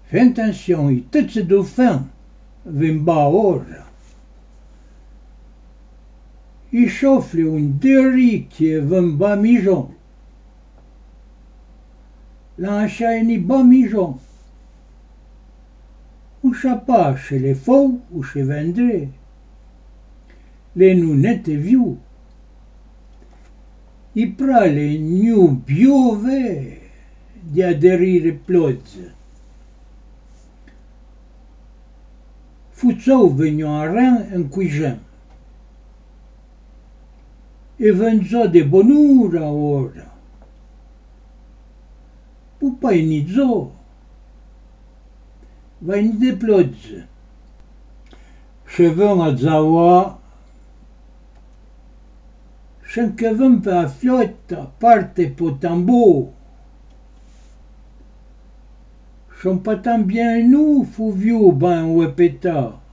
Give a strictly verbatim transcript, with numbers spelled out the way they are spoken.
Fais attention, i tot ce dauphin vem ba ora. I chauffle un derichie vem ba mijon. L'enchaîne ba mijon. Un chapa chez les faux ou chez Vendré. Les nounettes vieux. I prale nu biove di aderire plozze. Fuțou venioaran în cuijan. E vânzo de bonura ora. Pupai nizo. Vai ni de plozze. Cheveux a zaua. Și-încăvăm pe aflota parte potambo. Și-on patam bien nous, fou vieux ben ouepeta.